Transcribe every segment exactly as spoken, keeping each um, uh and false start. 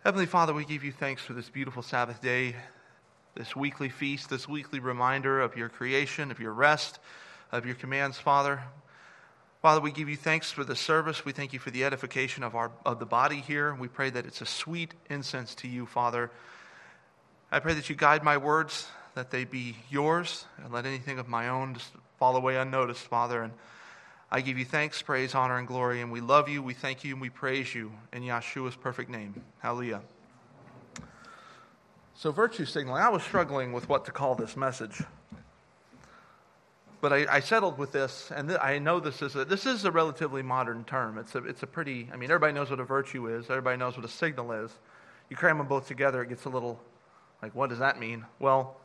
Heavenly Father, we give you thanks for this beautiful Sabbath day, this weekly feast, this weekly reminder of your creation, of your rest, of your commands, Father. Father, we give you thanks for the service. We thank you for the edification of our of the body here. We pray that it's a sweet incense to you, Father. I pray that you guide my words, that they be yours, and let anything of my own just fall away unnoticed, Father. And I give you thanks, praise, honor, and glory, and we love you, we thank you, and we praise you in Yeshua's perfect name. Hallelujah. So virtue signaling, I was struggling with what to call this message. But I, I settled with this, and th- I know this is a, this is a relatively modern term. It's a, it's a pretty, I mean, everybody knows what a virtue is. Everybody knows what a signal is. You cram them both together, it gets a little, like, what does that mean? Well,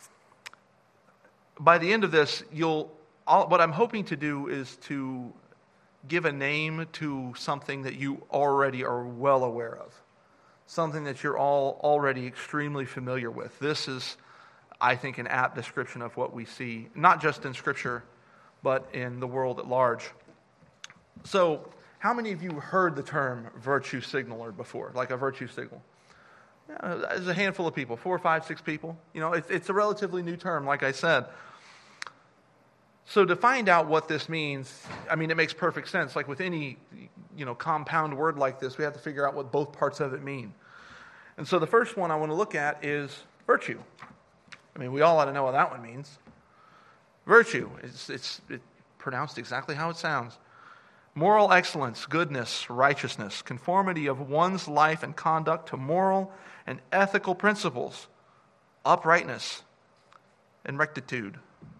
by the end of this, you'll, all, what I'm hoping to do is to give a name to something that you already are well aware of. Something that you're all already extremely familiar with. This is, I think, an apt description of what we see, not just in Scripture, but in the world at large. So, how many of you heard the term virtue signaler before, like a virtue signal? Yeah, there's a handful of people, four, five, six people. You know, it's, it's a relatively new term, like I said. So to find out what this means, I mean, it makes perfect sense. Like with any, you know, compound word like this, we have to figure out what both parts of it mean. And so the first one I want to look at is virtue. I mean, we all ought to know what that one means. Virtue, it's, it's it pronounced exactly how it sounds. Moral excellence, goodness, righteousness, conformity of one's life and conduct to moral and ethical principles, uprightness, and rectitude.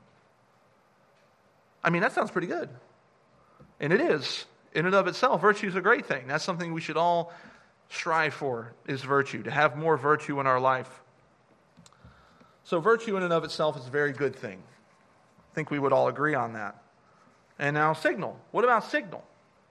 I mean, that sounds pretty good. And it is. In and of itself, virtue is a great thing. That's something we should all strive for, is virtue, to have more virtue in our life. So virtue in and of itself is a very good thing. I think we would all agree on that. And now signal. What about signal?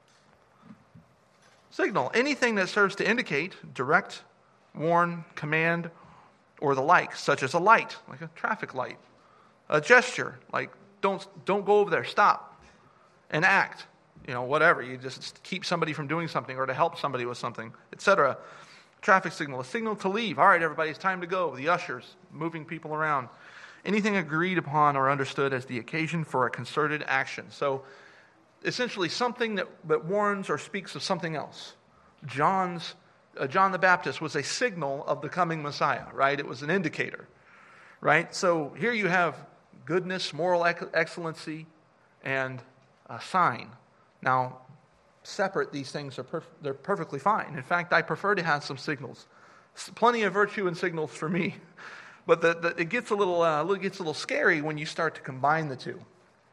Signal. Anything that serves to indicate, direct, warn, command, or the like, such as a light, like a traffic light. A gesture, like don't don't go over there, stop. An act, you know, whatever. You just keep somebody from doing something or to help somebody with something, et cetera. Traffic signal, a signal to leave. All right, everybody, it's time to go. The ushers, moving people around. Anything agreed upon or understood as the occasion for a concerted action. So, essentially something that, that warns or speaks of something else. John's, uh, John the Baptist was a signal of the coming Messiah, right? It was an indicator, right? So, here you have goodness, moral ex- excellency, and a sign. Now, separate, these things are perf- they're perfectly fine. In fact, I prefer to have some signals. Plenty of virtue and signals for me. But the, the, it gets a little uh, it gets a little scary when you start to combine the two.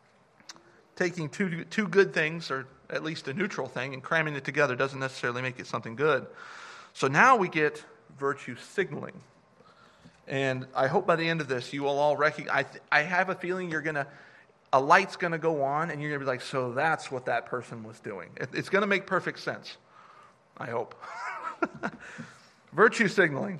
Taking two two good things, or at least a neutral thing, and cramming it together doesn't necessarily make it something good. So now we get virtue signaling. And I hope by the end of this you will all recognize, I, th- I have a feeling you're going to, a light's going to go on, and you're going to be like, so that's what that person was doing. It, it's going to make perfect sense. I hope. Virtue signaling.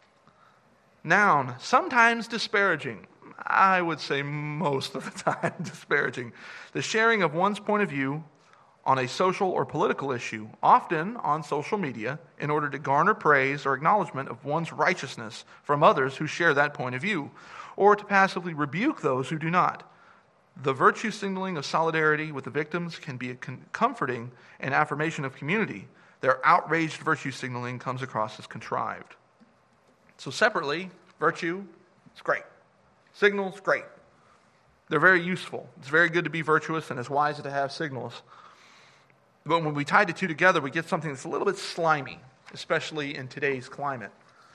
Noun, sometimes disparaging. I would say most of the time disparaging. The sharing of one's point of view on a social or political issue, often on social media, in order to garner praise or acknowledgement of one's righteousness from others who share that point of view, or to passively rebuke those who do not. The virtue signaling of solidarity with the victims can be a comforting and affirmation of community. Their outraged virtue signaling comes across as contrived. So separately, virtue is great. Signals, great. They're very useful. It's very good to be virtuous, and it's wise to have signals. But when we tie the two together, we get something that's a little bit slimy, especially in today's climate.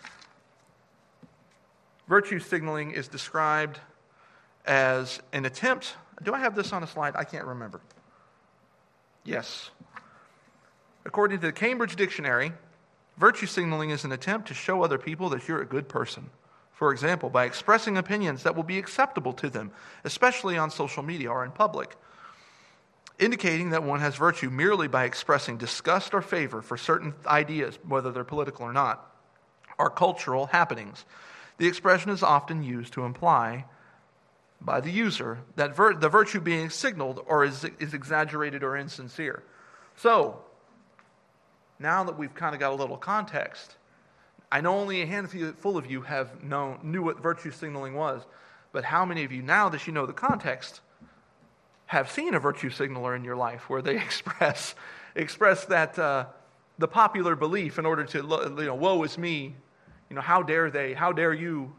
Virtue signaling is described as an attempt. Do I have this on a slide? I can't remember. Yes. According to the Cambridge Dictionary, virtue signaling is an attempt to show other people that you're a good person. For example, by expressing opinions that will be acceptable to them, especially on social media or in public. Indicating that one has virtue merely by expressing disgust or favor for certain ideas, whether they're political or not, or cultural happenings. The expression is often used to imply by the user that vir- the virtue being signaled or is, is exaggerated or insincere. So, now that we've kind of got a little context, I know only a handful of you have known knew what virtue signaling was, but how many of you, now that you know the context, have seen a virtue signaler in your life where they express express that uh, the popular belief in order to, you know, woe is me, you know, how dare they, how dare you.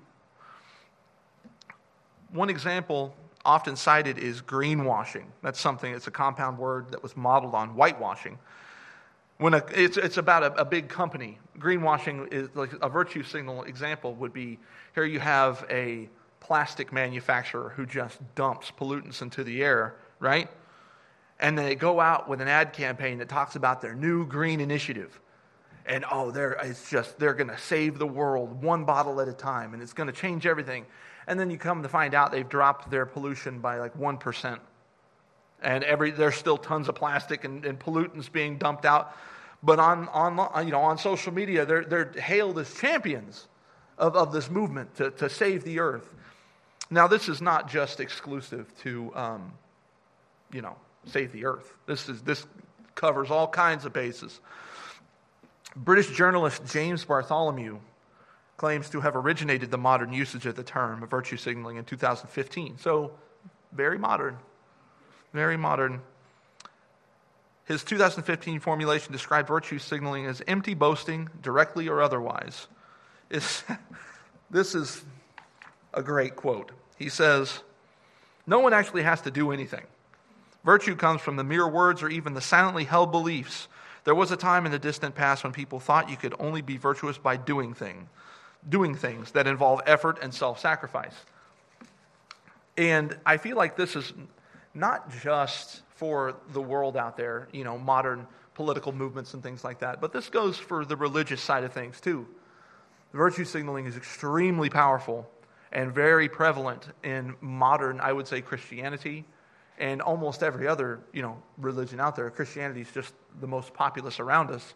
One example often cited is greenwashing. That's something, it's a compound word that was modeled on whitewashing. When a, it's, it's about a, a big company. Greenwashing is like a virtue signal example would be, here you have a plastic manufacturer who just dumps pollutants into the air, right? And they go out with an ad campaign that talks about their new green initiative. And oh, they're, it's just, they're going to save the world one bottle at a time, and it's going to change everything. And then you come to find out they've dropped their pollution by like one percent. And every there's still tons of plastic and, and pollutants being dumped out. But on, on, you know, on social media, they're, they're hailed as champions of, of this movement to, to save the earth. Now, this is not just exclusive to, um, you know, save the earth. This is this covers all kinds of bases. British journalist James Bartholomew claims to have originated the modern usage of the term virtue signaling in two thousand fifteen. So, very modern. Very modern. His two thousand fifteen formulation described virtue signaling as empty boasting, directly or otherwise. It's, this is a great quote. He says, "No one actually has to do anything. Virtue comes from the mere words or even the silently held beliefs. There was a time in the distant past when people thought you could only be virtuous by doing things, doing things that involve effort and self-sacrifice." And I feel like this is not just for the world out there, you know, modern political movements and things like that, but this goes for the religious side of things too. Virtue signaling is extremely powerful and very prevalent in modern, I would say, Christianity and almost every other, you know, religion out there. Christianity is just the most populous around us.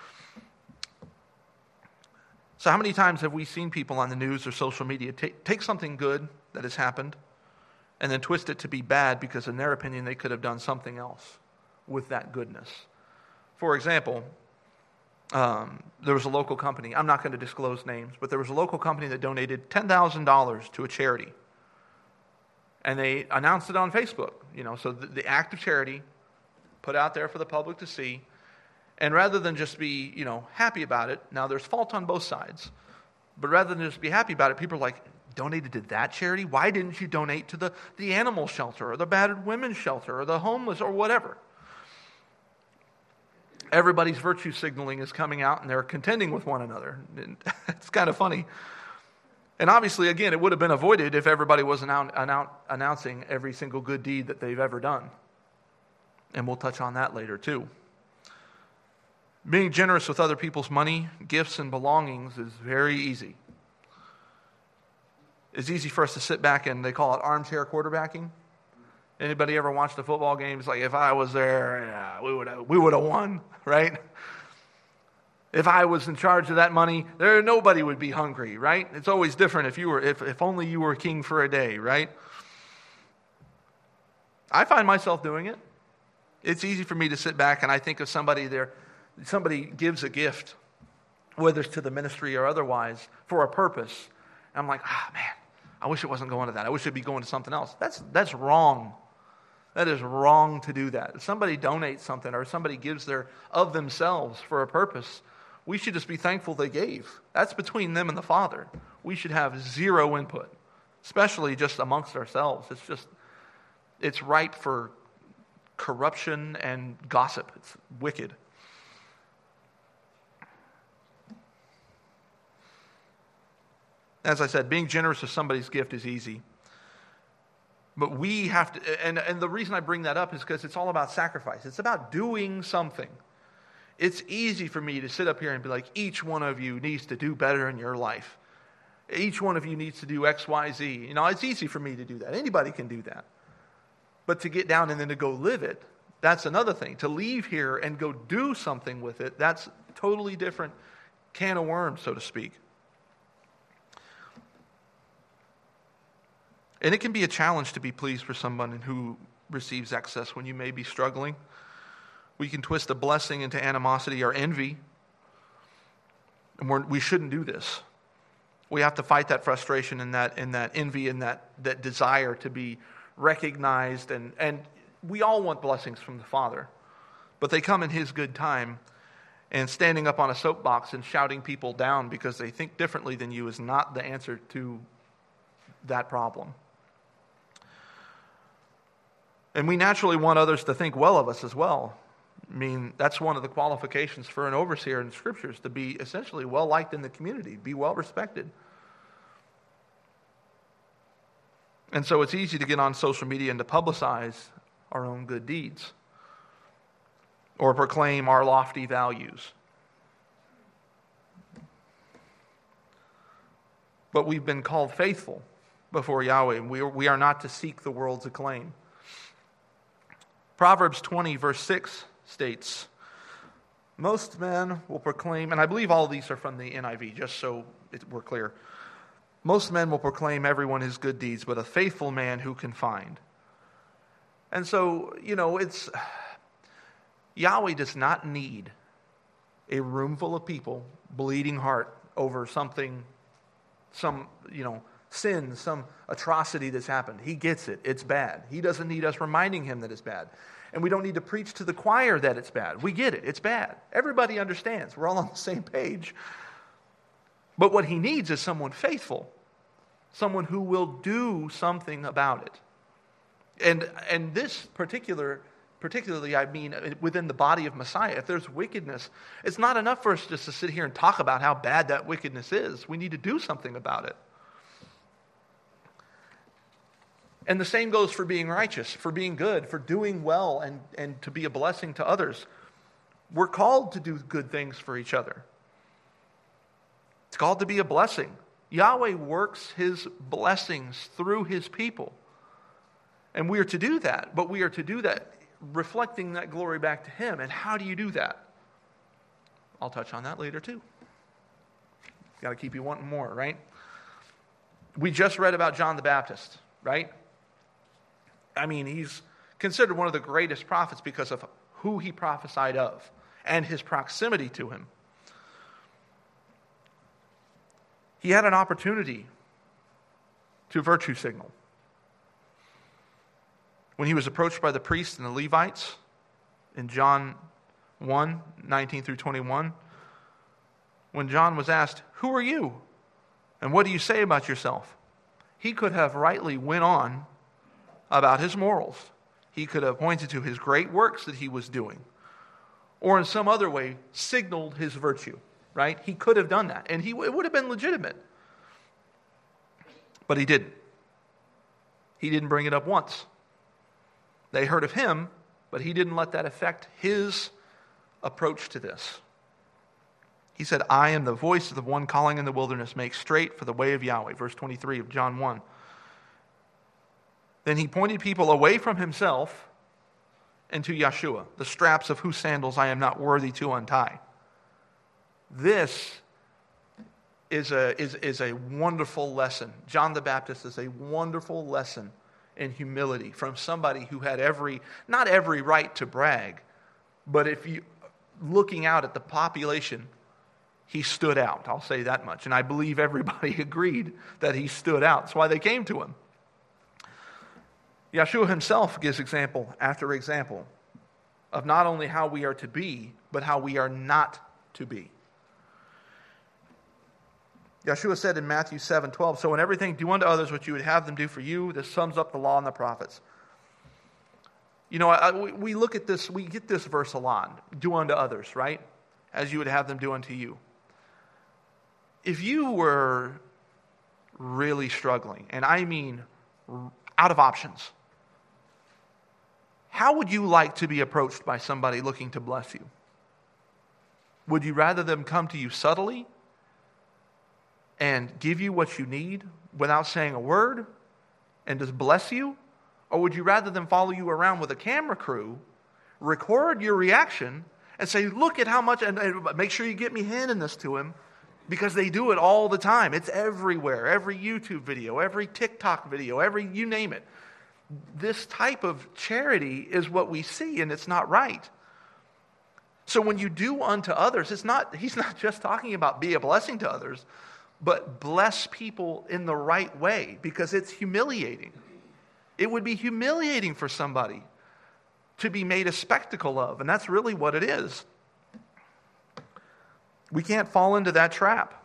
So how many times have we seen people on the news or social media take, take something good that has happened and then twist it to be bad because in their opinion they could have done something else with that goodness? For example, um, there was a local company, I'm not going to disclose names, but there was a local company that donated ten thousand dollars to a charity. And they announced it on Facebook, you know, so the, the act of charity put out there for the public to see. And rather than just be, you know, happy about it, now there's fault on both sides, but rather than just be happy about it, people are like, donated to that charity? Why didn't you donate to the, the animal shelter or the battered women's shelter or the homeless or whatever? Everybody's virtue signaling is coming out and they're contending with one another. And it's kind of funny. And obviously, again, it would have been avoided if everybody was annou- annou- announcing every single good deed that they've ever done. And we'll touch on that later too. Being generous with other people's money, gifts, and belongings is very easy. It's easy for us to sit back and they call it armchair quarterbacking. Anybody ever watched a football game? It's like, if I was there, yeah, we would have, we would have won, right? If I was in charge of that money, there nobody would be hungry, right? It's always different if you were, if, if only you were king for a day, right? I find myself doing it. It's easy for me to sit back and I think of somebody there, somebody gives a gift, whether it's to the ministry or otherwise, for a purpose. And I'm like, ah, man, I wish it wasn't going to that. I wish it'd be going to something else. That's that's wrong. That is wrong to do that. If somebody donates something or somebody gives their of themselves for a purpose, we should just be thankful they gave. That's between them and the Father. We should have zero input, especially just amongst ourselves. It's just, it's ripe for corruption and gossip. It's wicked. As I said, being generous with somebody's gift is easy. But we have to, and, and the reason I bring that up is because it's all about sacrifice. It's about doing something. It's easy for me to sit up here and be like, each one of you needs to do better in your life. Each one of you needs to do X, Y, Z. You know, it's easy for me to do that. Anybody can do that. But to get down and then to go live it, that's another thing. To leave here and go do something with it, that's totally different can of worms, so to speak. And it can be a challenge to be pleased for someone who receives excess when you may be struggling. We can twist a blessing into animosity or envy. And we're, we shouldn't do this. We have to fight that frustration and that and that envy and that, that desire to be recognized. And, and we all want blessings from the Father. But they come in His good time. And standing up on a soapbox and shouting people down because they think differently than you is not the answer to that problem. And we naturally want others to think well of us as well. I mean, that's one of the qualifications for an overseer in Scriptures, to be essentially well-liked in the community, be well-respected. And so it's easy to get on social media and to publicize our own good deeds or proclaim our lofty values. But we've been called faithful before Yahweh. We are, we are not to seek the world's acclaim. Proverbs twenty, verse six states, most men will proclaim, and I believe all of these are from the N I V, just so it, we're clear. Most men will proclaim everyone his good deeds, but a faithful man who can find? And so, you know, it's... Yahweh does not need a room full of people bleeding heart over something, some, you know, sin, some atrocity that's happened. He gets it. It's bad. He doesn't need us reminding Him that it's bad. And we don't need to preach to the choir that it's bad. We get it. It's bad. Everybody understands. We're all on the same page. But what He needs is someone faithful, someone who will do something about it. And and this particular Particularly, I mean, within the body of Messiah, if there's wickedness, it's not enough for us just to sit here and talk about how bad that wickedness is. We need to do something about it. And the same goes for being righteous, for being good, for doing well, and, and to be a blessing to others. We're called to do good things for each other. It's called to be a blessing. Yahweh works His blessings through His people. And we are to do that, but we are to do that reflecting that glory back to Him. And how do you do that? I'll touch on that later too. Got to keep you wanting more, right? We just read about John the Baptist, right? I mean, he's considered one of the greatest prophets because of who he prophesied of and his proximity to Him. He had an opportunity to virtue signal. When he was approached by the priests and the Levites in John one, nineteen through twenty-one, when John was asked, "Who are you? And what do you say about yourself?" He could have rightly went on about his morals. He could have pointed to his great works that he was doing, or in some other way signaled his virtue, right? He could have done that, and he, it would have been legitimate. But he didn't. He didn't bring it up once. They heard of him, but he didn't let that affect his approach to this. He said, "I am the voice of the one calling in the wilderness, make straight for the way of Yahweh." Verse twenty-three of John one. Then he pointed people away from himself and to Yeshua, the straps of whose sandals I am not worthy to untie. This is a, is, is a wonderful lesson. John the Baptist is a wonderful lesson in humility from somebody who had every, not every right to brag, but if you, looking out at the population, he stood out. I'll say that much. And I believe everybody agreed that he stood out. That's why they came to him. Yeshua himself gives example after example of not only how we are to be, but how we are not to be. Yeshua said in Matthew seven twelve, "So in everything do unto others what you would have them do for you." This sums up the law and the prophets. You know, I, we, we look at this, we get this verse a lot. Do unto others, right? As you would have them do unto you. If you were really struggling, and I mean out of options, how would you like to be approached by somebody looking to bless you? Would you rather them come to you subtly and give you what you need without saying a word and just bless you? Or would you rather them follow you around with a camera crew, record your reaction, and say, "Look at how much," and, and make sure you get me handing this to him, because they do it all the time. It's everywhere. Every YouTube video, every TikTok video, every, you name it. This type of charity is what we see, and it's not right. So when you do unto others, it's not, he's not just talking about be a blessing to others, but bless people in the right way, because it's humiliating. It would be humiliating for somebody to be made a spectacle of, and that's really what it is. We can't fall into that trap.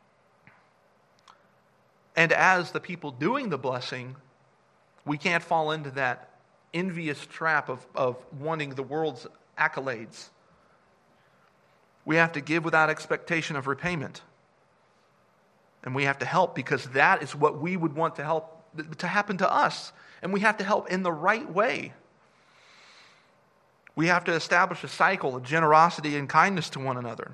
And as the people doing the blessing, we can't fall into that envious trap of, of wanting the world's accolades. We have to give without expectation of repayment. And we have to help because that is what we would want to help to happen to us. And we have to help in the right way. We have to establish a cycle of generosity and kindness to one another.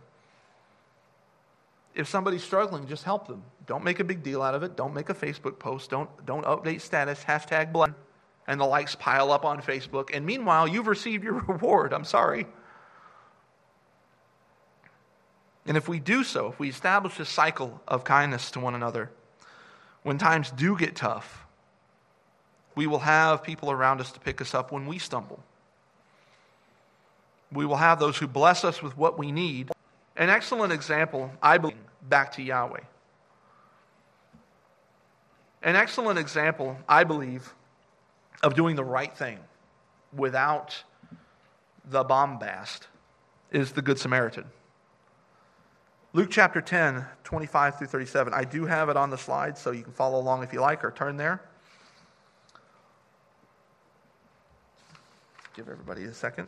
If somebody's struggling, just help them. Don't make a big deal out of it. Don't make a Facebook post. Don't, don't update status, hashtag blood, and the likes pile up on Facebook. And meanwhile, you've received your reward. I'm sorry. And if we do so, if we establish a cycle of kindness to one another, when times do get tough, we will have people around us to pick us up when we stumble. We will have those who bless us with what we need. An excellent example, I believe, back to Yahweh. An excellent example, I believe, of doing the right thing without the bombast is the Good Samaritan. Luke chapter ten, twenty-five through thirty-seven. I do have it on the slide, so you can follow along if you like, or turn there. Give everybody a second.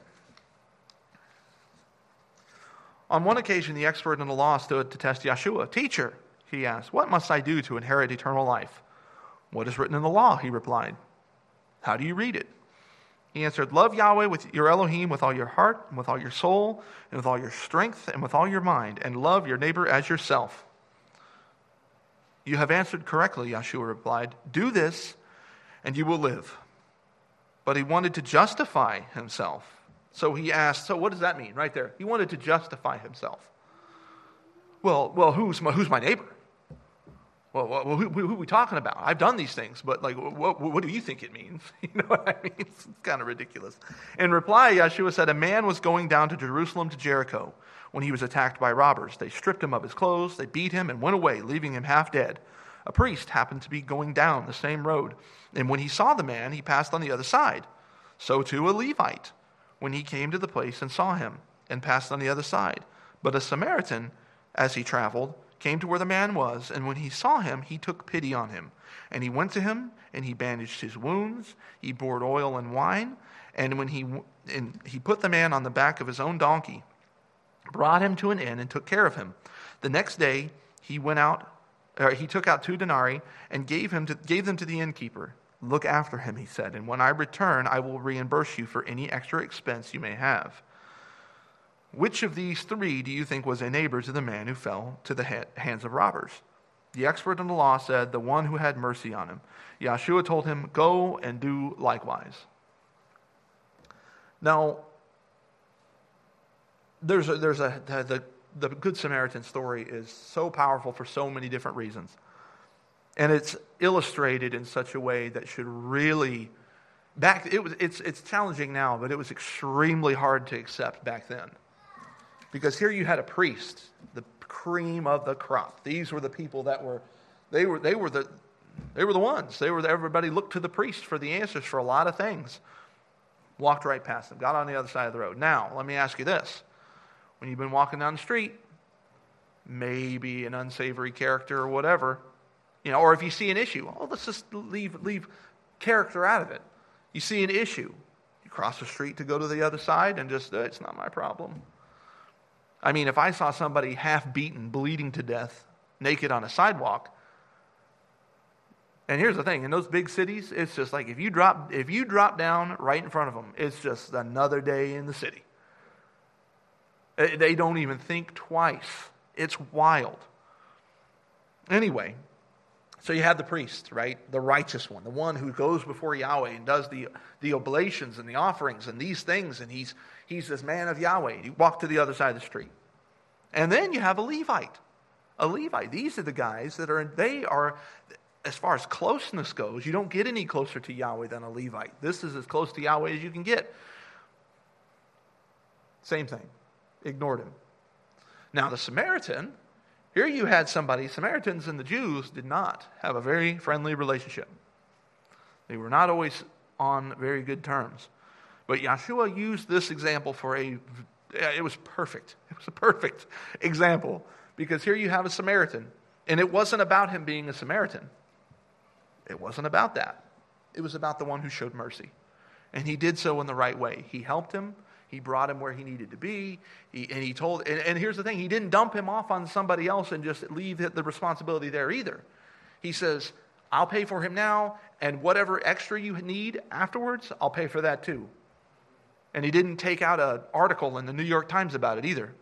On one occasion, the expert in the law stood to test Yeshua. "Teacher," he asked, "what must I do to inherit eternal life?" "What is written in the law?" he replied. "How do you read it?" He answered, "Love Yahweh with your Elohim with all your heart, and with all your soul, and with all your strength, and with all your mind, and love your neighbor as yourself." "You have answered correctly," Yeshua replied. "Do this, and you will live." But he wanted to justify himself. So he asked, so what does that mean right there? He wanted to justify himself. Well, well, who's my, who's my neighbor? Well, well who, who, who are we talking about? I've done these things, but like, what, what do you think it means? You know what I mean? It's kind of ridiculous. In reply, Yeshua said, "A man was going down to Jerusalem to Jericho when he was attacked by robbers. They stripped him of his clothes, they beat him, and went away, leaving him half dead. A priest happened to be going down the same road, and when he saw the man, he passed on the other side. So too a Levite, when he came to the place and saw him, and passed on the other side. But a Samaritan, as he traveled, came to where the man was, and when he saw him, he took pity on him. And he went to him, and he bandaged his wounds, he poured oil and wine, and when he and he put the man on the back of his own donkey, brought him to an inn, and took care of him. The next day he went out, or he took out two denarii, and gave him to, gave them to the innkeeper. 'Look after him,' he said, 'and when I return, I will reimburse you for any extra expense you may have.' Which of these three do you think was a neighbor to the man who fell to the ha- hands of robbers?" The expert in the law said, "The one who had mercy on him." Yeshua told him, "Go and do likewise." Now, there's a, there's a the, the Good Samaritan story is so powerful for so many different reasons. And it's illustrated in such a way that should really, back it was it's it's challenging now, but it was extremely hard to accept back then. Because here you had a priest, the cream of the crop. These were the people that were they were they were the they were the ones. They were the, everybody looked to the priest for the answers for a lot of things. Walked right past them, got on the other side of the road. Now, let me ask you this. When you've been walking down the street, maybe an unsavory character or whatever, you know, or if you see an issue, oh, let's just leave leave character out of it. You see an issue, you cross the street to go to the other side and just, uh, it's not my problem. I mean, if I saw somebody half beaten, bleeding to death, naked on a sidewalk, and here's the thing, in those big cities, it's just like if you drop if you drop down right in front of them, it's just another day in the city. They don't even think twice. It's wild. Anyway, so you have the priest, right? The righteous one, the one who goes before Yahweh and does the, the oblations and the offerings and these things, and he's he's this man of Yahweh. You walk to the other side of the street. And then you have a Levite. A Levite. These are the guys that are, they are, as far as closeness goes, you don't get any closer to Yahweh than a Levite. This is as close to Yahweh as you can get. Same thing. ignored him. Now the Samaritan, here you had somebody, Samaritans and the Jews did not have a very friendly relationship. They were not always on very good terms. But Yeshua used this example for a, it was perfect. It was a perfect example. Because here you have a Samaritan. And it wasn't about him being a Samaritan. It wasn't about that. It was about the one who showed mercy. And he did so in the right way. He helped him. He brought him where he needed to be. He, and he told, and, and here's the thing, he didn't dump him off on somebody else and just leave the responsibility there either. He says, I'll pay for him now, and whatever extra you need afterwards, I'll pay for that too. And he didn't take out an article in the New York Times about it either.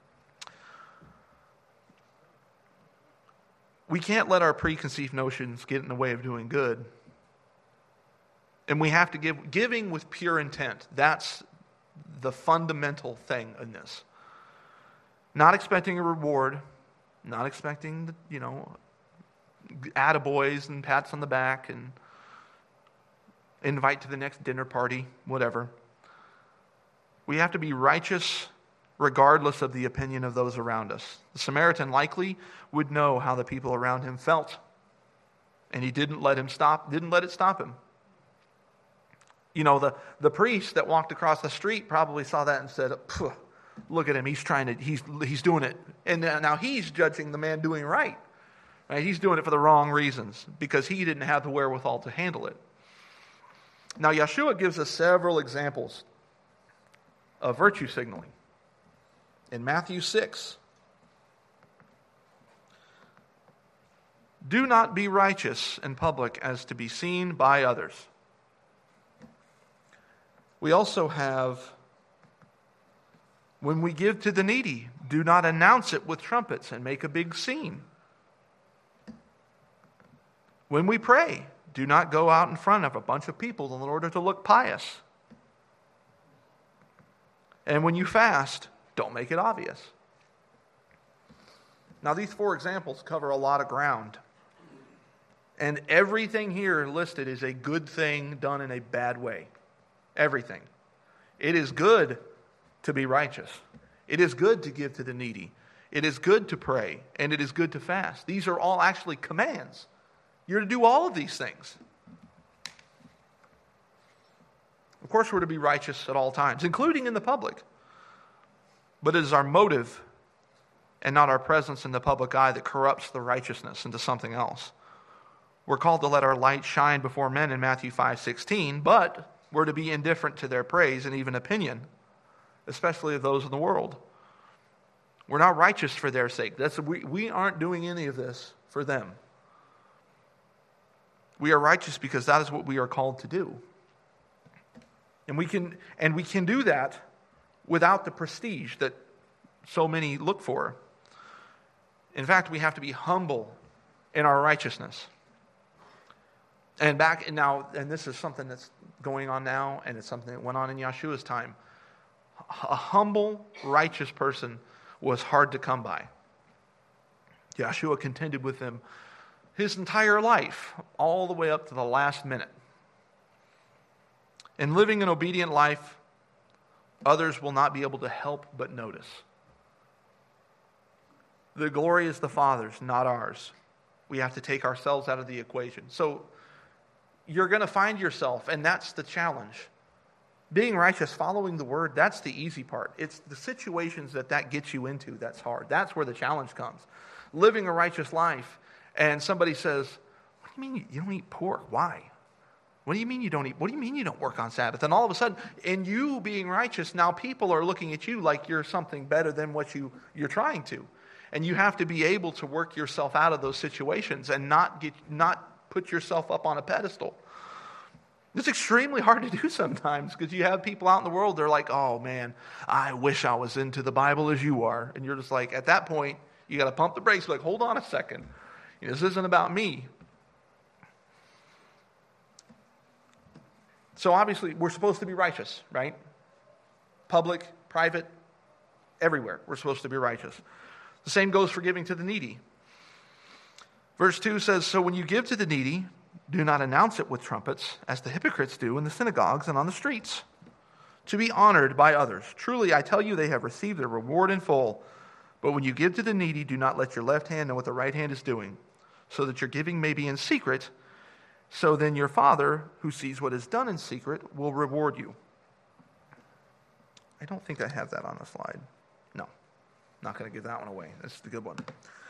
We can't let our preconceived notions get in the way of doing good. And we have to give, giving with pure intent. That's the fundamental thing in this. Not expecting a reward, not expecting, you know, attaboys and pats on the back and invite to the next dinner party, whatever. We have to be righteous regardless of the opinion of those around us. The Samaritan likely would know how the people around him felt. And he didn't let him stop, didn't let it stop him. You know, the, the priest that walked across the street probably saw that and said, look at him, he's trying to, he's he's doing it. And now he's judging the man doing right. Right? He's doing it for the wrong reasons because he didn't have the wherewithal to handle it. Now, Yeshua gives us several examples of virtue signaling. In Matthew six, do not be righteous in public as to be seen by others. We also have, when we give to the needy, do not announce it with trumpets and make a big scene. When we pray, do not go out in front of a bunch of people in order to look pious. And when you fast, don't make it obvious. Now, these four examples cover a lot of ground. And everything here listed is a good thing done in a bad way. Everything. It is good to be righteous. It is good to give to the needy. It is good to pray. And it is good to fast. These are all actually commands. You're to do all of these things. Of course, we're to be righteous at all times, including in the public. But it is our motive and not our presence in the public eye that corrupts the righteousness into something else. We're called to let our light shine before men in Matthew five sixteen, but we're to be indifferent to their praise and even opinion, especially of those in the world. We're not righteous for their sake. That's, we, we aren't doing any of this for them. We are righteous because that is what we are called to do. And we can and we can do that without the prestige that so many look for. In fact, we have to be humble in our righteousness. And back and now, and this is something that's going on now, and it's something that went on in Yeshua's time. A humble, righteous person was hard to come by. Yeshua contended with them his entire life, all the way up to the last minute. In living an obedient life, others will not be able to help but notice. The glory is the Father's, not ours. We have to take ourselves out of the equation. So you're going to find yourself, and that's the challenge. Being righteous, following the word, that's the easy part. It's the situations that that gets you into that's hard. That's where the challenge comes. Living a righteous life, and somebody says, what do you mean you don't eat pork? Why? What do you mean you don't eat? What do you mean you don't work on Sabbath? And all of a sudden, in you being righteous, now people are looking at you like you're something better than what you, you're trying to. And you have to be able to work yourself out of those situations and not get not put yourself up on a pedestal. It's extremely hard to do sometimes because you have people out in the world, they're like, oh man, I wish I was into the Bible as you are. And you're just like, at that point, you got to pump the brakes. Like, hold on a second. You know, this isn't about me. So obviously, we're supposed to be righteous, right? Public, private, everywhere. We're supposed to be righteous. The same goes for giving to the needy. Verse two says, so when you give to the needy, do not announce it with trumpets, as the hypocrites do in the synagogues and on the streets, to be honored by others. Truly, I tell you, they have received their reward in full. But when you give to the needy, do not let your left hand know what the right hand is doing, so that your giving may be in secret. So then your Father, who sees what is done in secret, will reward you. I don't think I have that on the slide. No, not going to give that one away. That's the good one.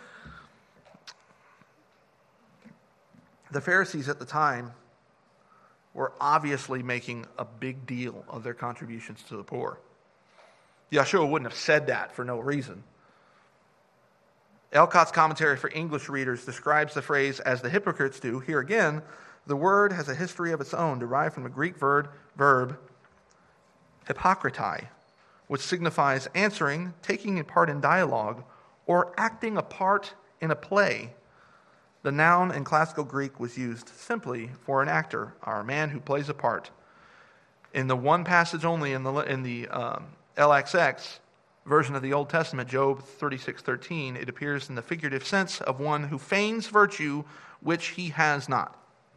The Pharisees at the time were obviously making a big deal of their contributions to the poor. Yeshua wouldn't have said that for no reason. Elcott's commentary for English readers describes the phrase as the hypocrites do. Here again, the word has a history of its own, derived from the Greek verb, verb hypocritai, which signifies answering, taking a part in dialogue, or acting a part in a play. The noun in classical Greek was used simply for an actor, or a man who plays a part. In the one passage only in the in the um, L X X version of the Old Testament, Job thirty-six thirteen, it appears in the figurative sense of one who feigns virtue which he has not.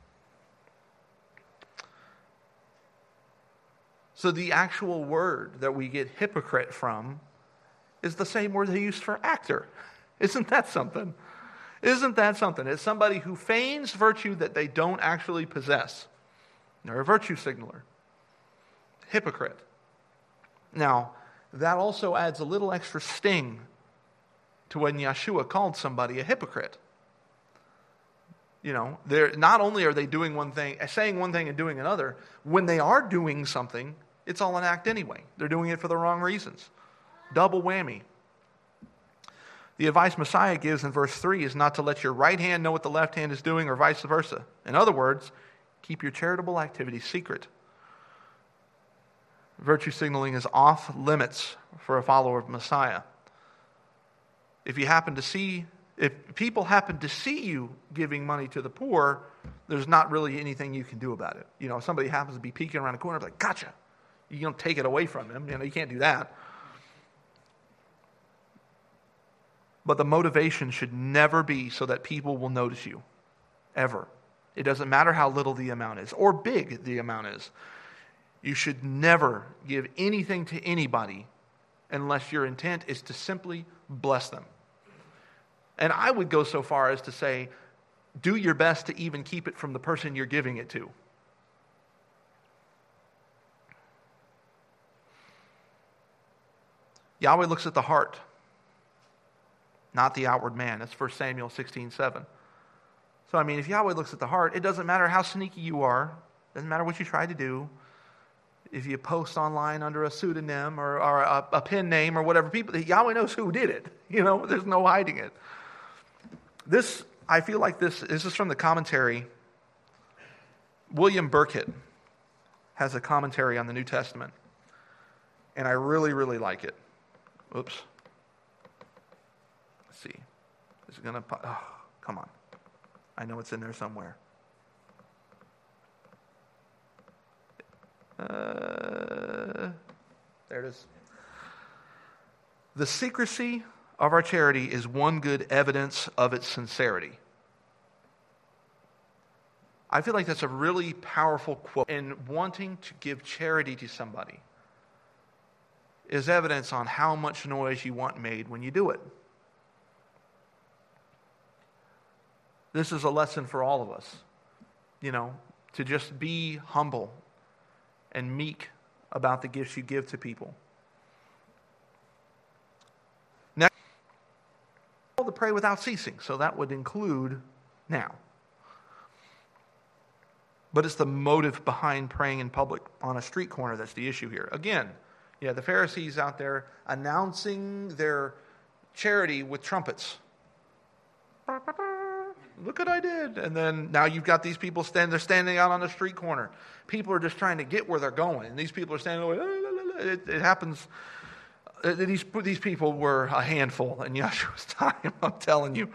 So the actual word that we get hypocrite from is the same word they used for actor. Isn't that something? Isn't that something? It's somebody who feigns virtue that they don't actually possess. They're a virtue signaler. Hypocrite. Now, that also adds a little extra sting to when Yeshua called somebody a hypocrite. You know, they're not only are they doing one thing, saying one thing and doing another, when they are doing something, it's all an act anyway. They're doing it for the wrong reasons. Double whammy. The advice Messiah gives in verse three is not to let your right hand know what the left hand is doing or vice versa. In other words, keep your charitable activities secret. Virtue signaling is off limits for a follower of Messiah. If you happen to see, if people happen to see you giving money to the poor, there's not really anything you can do about it. You know, if somebody happens to be peeking around the corner, like, gotcha. You don't take it away from them. You know, you can't do that. But the motivation should never be so that people will notice you. Ever. It doesn't matter how little the amount is or big the amount is. You should never give anything to anybody unless your intent is to simply bless them. And I would go so far as to say, do your best to even keep it from the person you're giving it to. Yahweh looks at the heart, not the outward man. That's First Samuel sixteen seven. So, I mean, if Yahweh looks at the heart, it doesn't matter how sneaky you are. It doesn't matter what you try to do. If you post online under a pseudonym or, or a, a pen name or whatever, people, Yahweh knows who did it. You know, there's no hiding it. This, I feel like this, this is from the commentary. William Burkitt has a commentary on the New Testament. And I really, really like it. Oops. Let's see. Is it going to... Oh, come on. I know it's in there somewhere. Uh, there it is. The secrecy of our charity is one good evidence of its sincerity. I feel like that's a really powerful quote. And wanting to give charity to somebody is evidence on how much noise you want made when you do it. This is a lesson for all of us, you know, to just be humble and meek about the gifts you give to people. Now, to pray without ceasing, so that would include now. But it's the motive behind praying in public on a street corner that's the issue here. Again, yeah, the Pharisees out there announcing their charity with trumpets. Look what I did. And then now you've got these people stand, they're standing out on the street corner. People are just trying to get where they're going. And these people are standing away. It, it happens. These, these people were a handful in Yeshua's time, I'm telling you.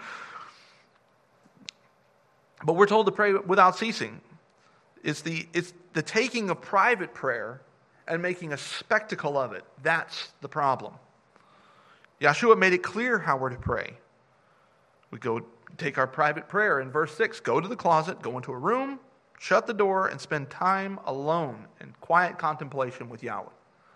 But we're told to pray without ceasing. It's the, it's the taking of private prayer and making a spectacle of it. That's the problem. Yeshua made it clear how we're to pray. We go take our private prayer in verse six. Go to the closet, go into a room, shut the door, and spend time alone in quiet contemplation with Yahweh.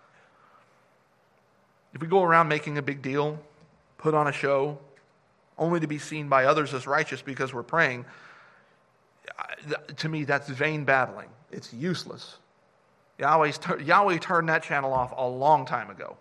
If we go around making a big deal, put on a show, only to be seen by others as righteous because we're praying, to me that's vain babbling. It's useless. Yahweh's, Yahweh turned that channel off a long time ago.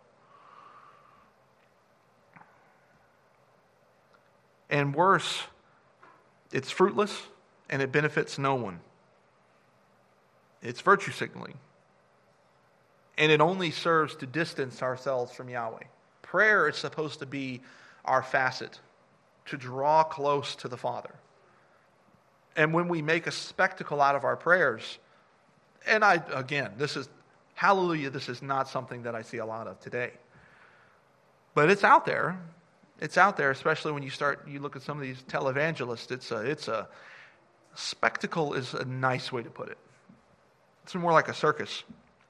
And worse, it's fruitless and it benefits no one. It's virtue signaling. And it only serves to distance ourselves from Yahweh. Prayer is supposed to be our facet, to draw close to the Father. And when we make a spectacle out of our prayers, and I, again, this is, hallelujah, this is not something that I see a lot of today. But it's out there. It's out there, especially when you start, you look at some of these televangelists. It's a, it's a, spectacle is a nice way to put it. It's more like a circus.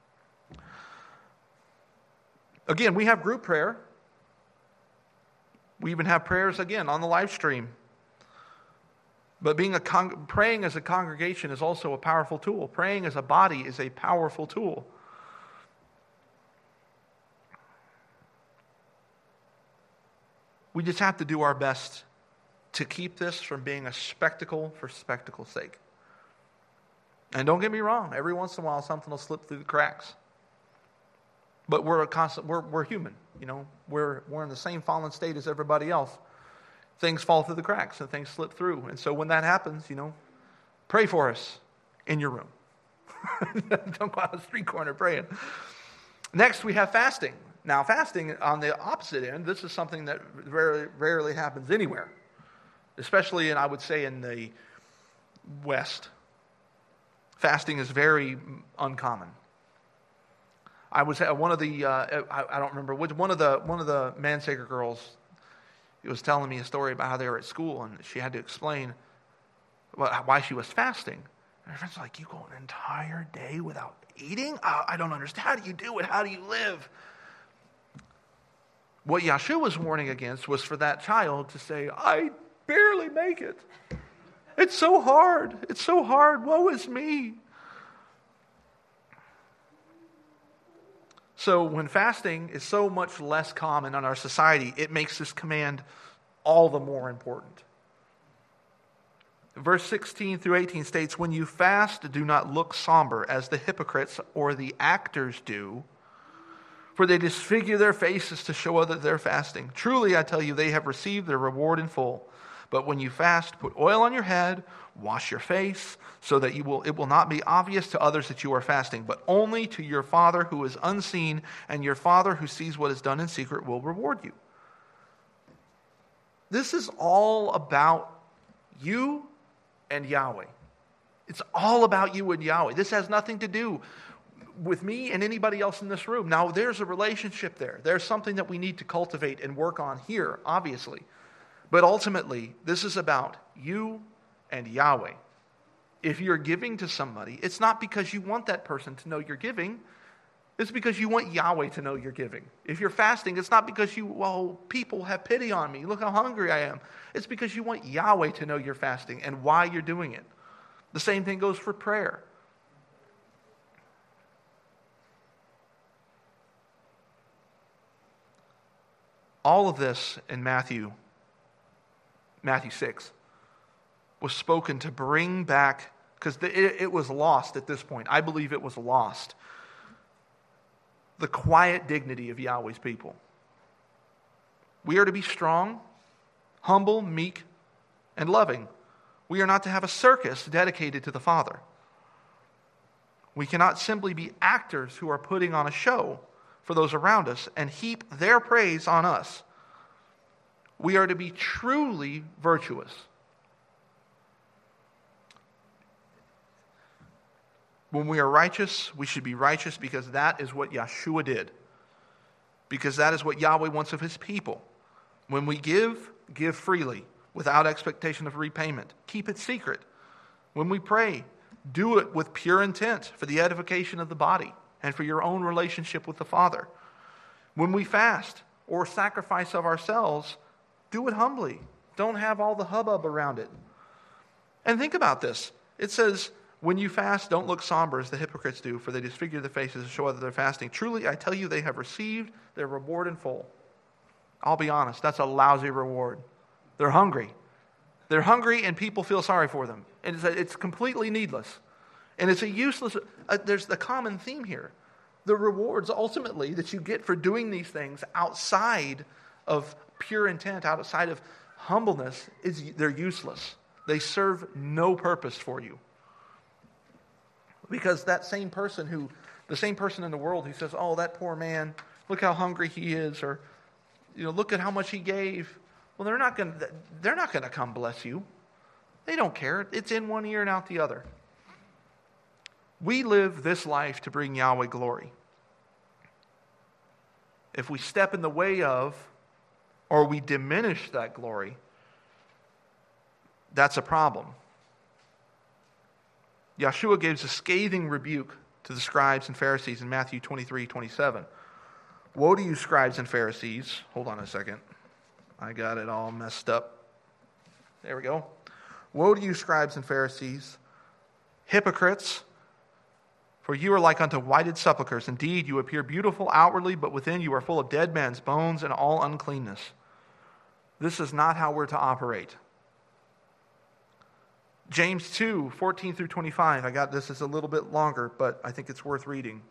Again, we have group prayer. We even have prayers, again, on the live stream. But being a con- praying as a congregation is also a powerful tool. Praying as a body is a powerful tool. We just have to do our best to keep this from being a spectacle for spectacle's sake. And don't get me wrong, every once in a while something will slip through the cracks. But we're a constant, we're we're human, you know. We're we're in the same fallen state as everybody else. Things fall through the cracks and things slip through. And so when that happens, you know, pray for us in your room. Don't go out the street corner praying. Next, we have fasting. Now, fasting on the opposite end, this is something that rarely, rarely happens anywhere, especially, in, I would say, in the West. Fasting is very uncommon. I was at one of the uh, I, I don't remember which one of the one of the Mansaker girls. He was telling me a story about how they were at school, and she had to explain why she was fasting. And her friends were like, "You go an entire day without eating? I, I don't understand. How do you do it? How do you live?" What Yahshua was warning against was for that child to say, "I barely make it. It's so hard. It's so hard. Woe is me." So when fasting is so much less common in our society, it makes this command all the more important. Verse sixteen through eighteen states, "When you fast, do not look somber as the hypocrites or the actors do, for they disfigure their faces to show others they're fasting. Truly, I tell you, they have received their reward in full. But when you fast, put oil on your head, wash your face, so that you will it will not be obvious to others that you are fasting, but only to your Father who is unseen, and your Father who sees what is done in secret will reward you." This is all about you and Yahweh. It's all about you and Yahweh. This has nothing to do with me and anybody else in this room. Now, there's a relationship there. There's something that we need to cultivate and work on here, obviously. But ultimately, this is about you and Yahweh. If you're giving to somebody, it's not because you want that person to know you're giving. It's because you want Yahweh to know you're giving. If you're fasting, it's not because you, well, people have pity on me. Look how hungry I am. It's because you want Yahweh to know you're fasting and why you're doing it. The same thing goes for prayer. All of this in Matthew Matthew six was spoken to bring back, because it, it was lost at this point. I believe it was lost. The quiet dignity of Yahweh's people. We are to be strong, humble, meek, and loving. We are not to have a circus dedicated to the Father. We cannot simply be actors who are putting on a show for those around us and heap their praise on us. We are to be truly virtuous. When we are righteous, we should be righteous because that is what Yahshua did. Because that is what Yahweh wants of his people. When we give, give freely, without expectation of repayment. Keep it secret. When we pray, do it with pure intent for the edification of the body and for your own relationship with the Father. When we fast or sacrifice of ourselves, do it humbly. Don't have all the hubbub around it. And think about this. It says, When you fast, don't look somber as the hypocrites do, for they disfigure their faces to show that they're fasting. Truly, I tell you, they have received their reward in full. I'll be honest, that's a lousy reward. They're hungry. They're hungry and people feel sorry for them. And it's, a, it's completely needless. And it's a useless, uh, there's the common theme here. The rewards ultimately that you get for doing these things outside of pure intent, outside of humbleness, is they're useless. They serve no purpose for you. Because that same person who, the same person in the world who says, oh, that poor man, look how hungry he is, or, you know, look at how much he gave. Well, they're not going to, they're not going to come bless you. They don't care. It's in one ear and out the other. We live this life to bring Yahweh glory. If we step in the way of, or we diminish that glory, that's a problem. Yeshua gives a scathing rebuke to the scribes and Pharisees in Matthew twenty-three twenty-seven. Woe to you, scribes and Pharisees. Hold on a second. I got it all messed up. There we go. Woe to you, scribes and Pharisees, hypocrites, for you are like unto whited sepulchres. Indeed, you appear beautiful outwardly, but within you are full of dead men's bones and all uncleanness. This is not how we're to operate. James two, fourteen through twenty-five. I got this is a little bit longer, but I think it's worth reading.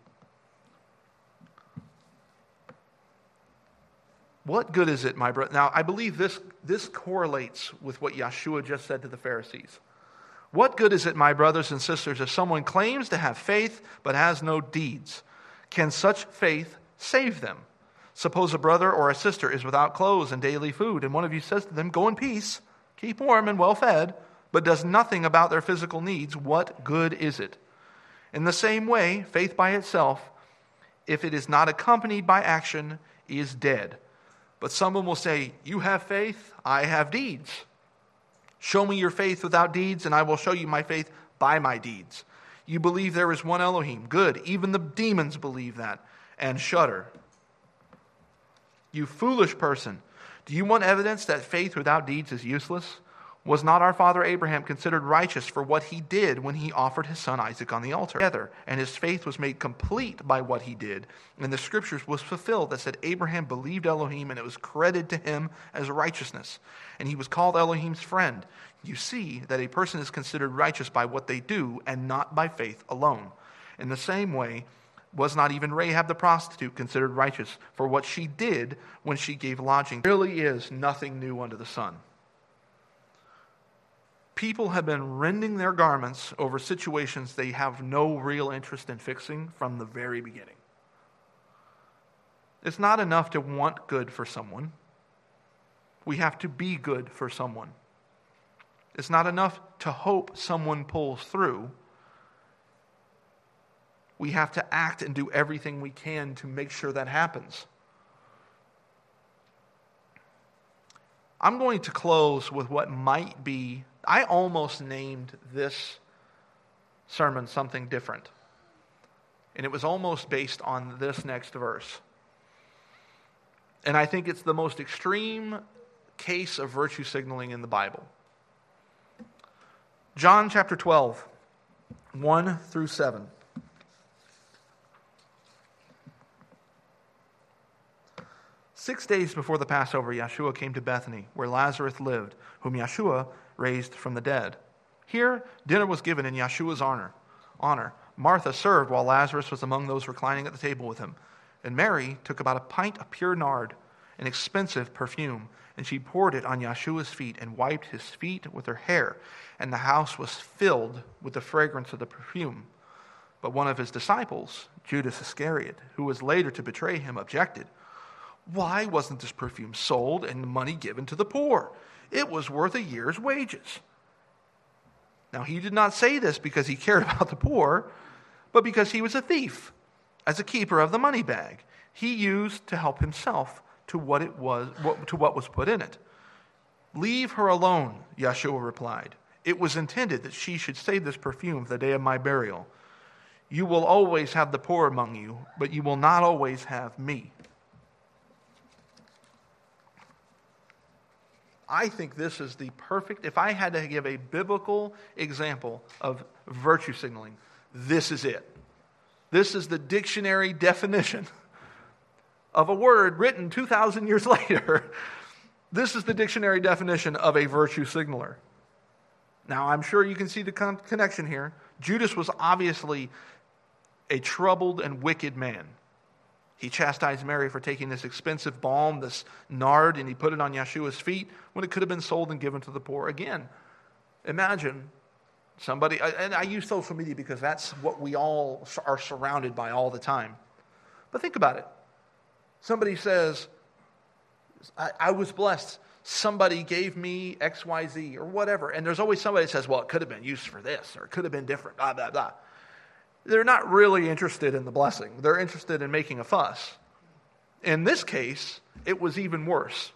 What good is it, my brother? Now, I believe this, this correlates with what Yeshua just said to the Pharisees. What good is it, my brothers and sisters, if someone claims to have faith but has no deeds? Can such faith save them? Suppose a brother or a sister is without clothes and daily food, and one of you says to them, go in peace, keep warm and well fed, but does nothing about their physical needs. What good is it? In the same way, faith by itself, if it is not accompanied by action, is dead. But someone will say, you have faith, I have deeds. Show me your faith without deeds, and I will show you my faith by my deeds. You believe there is one Elohim. Good. Even the demons believe that and shudder. You foolish person. Do you want evidence that faith without deeds is useless? Was not our father Abraham considered righteous for what he did when he offered his son Isaac on the altar? Together, and his faith was made complete by what he did. And the scriptures was fulfilled that said Abraham believed Elohim, and it was credited to him as righteousness. And he was called Elohim's friend. You see that a person is considered righteous by what they do and not by faith alone. In the same way, was not even Rahab the prostitute considered righteous for what she did when she gave lodging? There really is nothing new under the sun. People have been rending their garments over situations they have no real interest in fixing from the very beginning. It's not enough to want good for someone. We have to be good for someone. It's not enough to hope someone pulls through. We have to act and do everything we can to make sure that happens. I'm going to close with what might be, I almost named this sermon something different. And it was almost based on this next verse. And I think it's the most extreme case of virtue signaling in the Bible. John chapter twelve, one through seven. Six days before the Passover, Yeshua came to Bethany, where Lazarus lived, whom Yeshua raised from the dead. Here, dinner was given in Yeshua's honor. honor. Martha served while Lazarus was among those reclining at the table with him. And Mary took about a pint of pure nard, an expensive perfume, and she poured it on Yeshua's feet and wiped his feet with her hair. And the house was filled with the fragrance of the perfume. But one of his disciples, Judas Iscariot, who was later to betray him, objected. Why wasn't this perfume sold and the money given to the poor? It was worth a year's wages. Now, he did not say this because he cared about the poor, but because he was a thief. As a keeper of the money bag, he used to help himself to what it was, to what was put in it. Leave her alone, Yeshua replied. It was intended that she should save this perfume for the day of my burial. You will always have the poor among you, but you will not always have me. I think this is the perfect, if I had to give a biblical example of virtue signaling, this is it. This is the dictionary definition of a word written two thousand years later. This is the dictionary definition of a virtue signaler. Now, I'm sure you can see the con- connection here. Judas was obviously a troubled and wicked man. He chastised Mary for taking this expensive balm, this nard, and he put it on Yeshua's feet when it could have been sold and given to the poor. Again, imagine somebody, and I use social media because that's what we all are surrounded by all the time. But think about it. Somebody says, I, I was blessed. Somebody gave me X Y Z or whatever. And there's always somebody that says, well, it could have been used for this or it could have been different, blah, blah, blah. They're not really interested in the blessing. They're interested in making a fuss. In this case, it was even worse.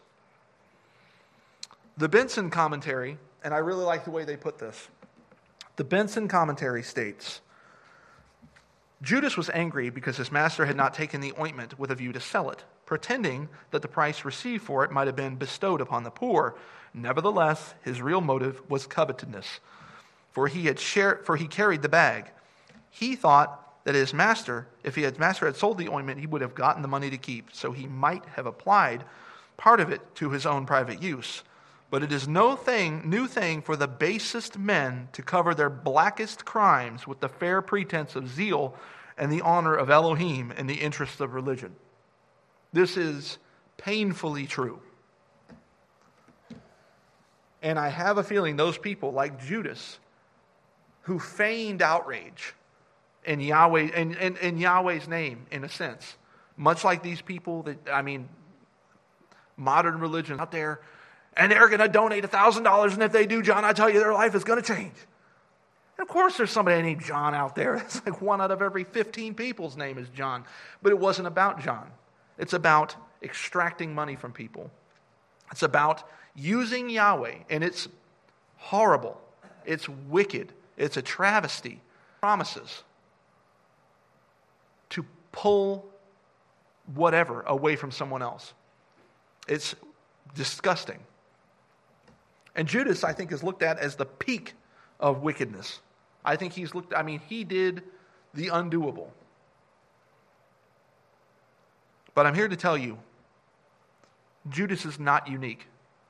The Benson commentary, and I really like the way they put this. The Benson commentary states, Judas was angry because his master had not taken the ointment with a view to sell it, pretending that the price received for it might have been bestowed upon the poor. Nevertheless, his real motive was covetousness, for he had shared, for he carried the bag. He thought that his master, if his master had sold the ointment, he would have gotten the money to keep, so he might have applied part of it to his own private use. But it is no thing, new thing for the basest men to cover their blackest crimes with the fair pretense of zeal and the honor of Elohim and the interests of religion. This is painfully true. And I have a feeling those people, like Judas, who feigned outrage in Yahweh, in, in, in Yahweh's name, in a sense, much like these people that, I mean, modern religion out there, and they're going to donate one thousand dollars, and if they do, John, I tell you, their life is going to change. And of course, there's somebody named John out there. It's like one out of every fifteen people's name is John. But it wasn't about John. It's about extracting money from people. It's about using Yahweh, and it's horrible. It's wicked. It's a travesty. Promises to pull whatever away from someone else. It's disgusting. And Judas, I think, is looked at as the peak of wickedness. I think he's looked, I mean, he did the undoable. But I'm here to tell you, Judas is not unique.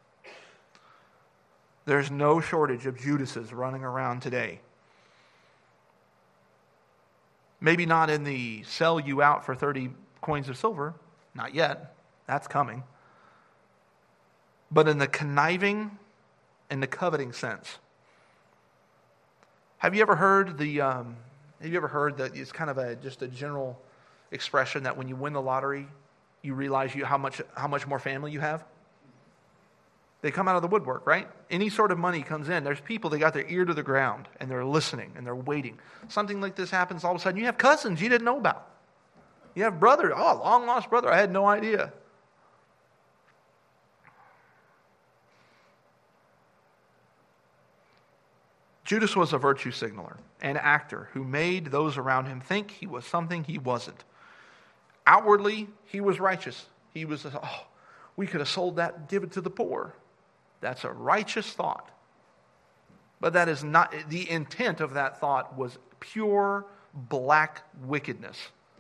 There's no shortage of Judases running around today. Maybe not in the sell you out for thirty coins of silver, not yet, that's coming. But in the conniving and the coveting sense. Have you ever heard the, um, have you ever heard that it's kind of a, just a general expression that when you win the lottery, you realize you how much how much more family you have? They come out of the woodwork, right? Any sort of money comes in. There's people, they got their ear to the ground, and they're listening, and they're waiting. Something like this happens, all of a sudden, you have cousins you didn't know about. You have brother, oh, long-lost brother, I had no idea. Judas was a virtue signaler, an actor who made those around him think he was something he wasn't. Outwardly, he was righteous. He was, oh, we could have sold that and give it to the poor. That's a righteous thought. But that is not, the intent of that thought was pure black wickedness.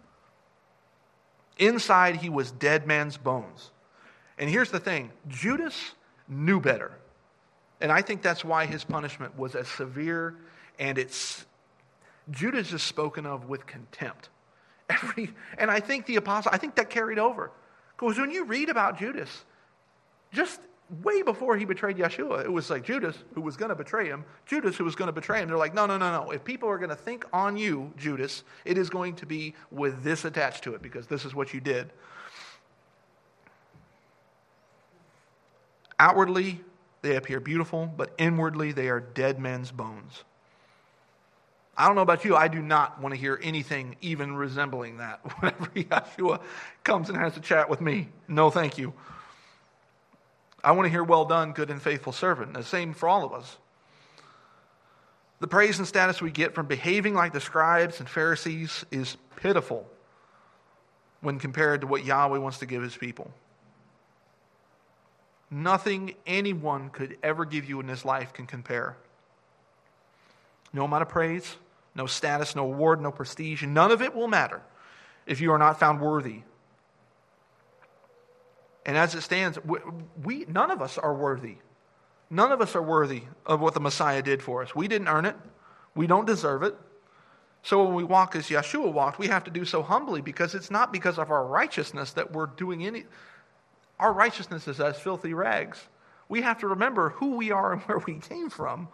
Inside, he was dead man's bones. And here's the thing, Judas knew better. And I think that's why his punishment was as severe, and it's, Judas is spoken of with contempt. Every, and I think the apostle, I think that carried over. Because when you read about Judas, just way before he betrayed Yeshua, it was like Judas who was going to betray him, Judas who was going to betray him. They're like, no, no, no, no. If people are going to think on you, Judas, it is going to be with this attached to it, because this is what you did. Outwardly, they appear beautiful, but inwardly, they are dead men's bones. I don't know about you, I do not want to hear anything even resembling that whenever Yeshua comes and has a chat with me. No, thank you. I want to hear, well done, good and faithful servant. The same for all of us. The praise and status we get from behaving like the scribes and Pharisees is pitiful when compared to what Yahweh wants to give his people. Nothing anyone could ever give you in this life can compare. No amount of praise, no status, no award, no prestige, none of it will matter if you are not found worthy. And as it stands, we, we none of us are worthy. None of us are worthy of what the Messiah did for us. We didn't earn it. We don't deserve it. So when we walk as Yeshua walked, we have to do so humbly, because it's not because of our righteousness that we're doing any... Our righteousness is as filthy rags. We have to remember who we are and where we came from.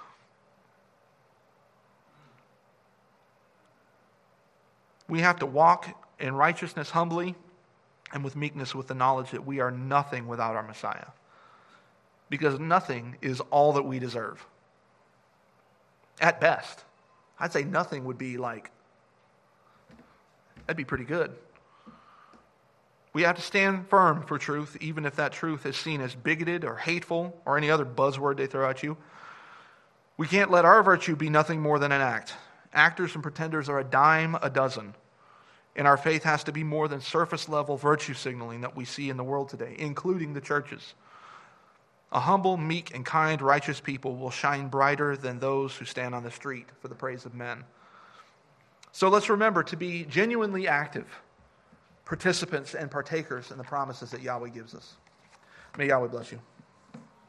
We have to walk in righteousness humbly and with meekness, with the knowledge that we are nothing without our Messiah. Because nothing is all that we deserve. At best. I'd say nothing would be like, that'd be pretty good. We have to stand firm for truth, even if that truth is seen as bigoted or hateful or any other buzzword they throw at you. We can't let our virtue be nothing more than an act. Actors and pretenders are a dime a dozen. And our faith has to be more than surface-level virtue signaling that we see in the world today, including the churches. A humble, meek, and kind, righteous people will shine brighter than those who stand on the street for the praise of men. So let's remember to be genuinely active participants and partakers in the promises that Yahweh gives us. May Yahweh bless you.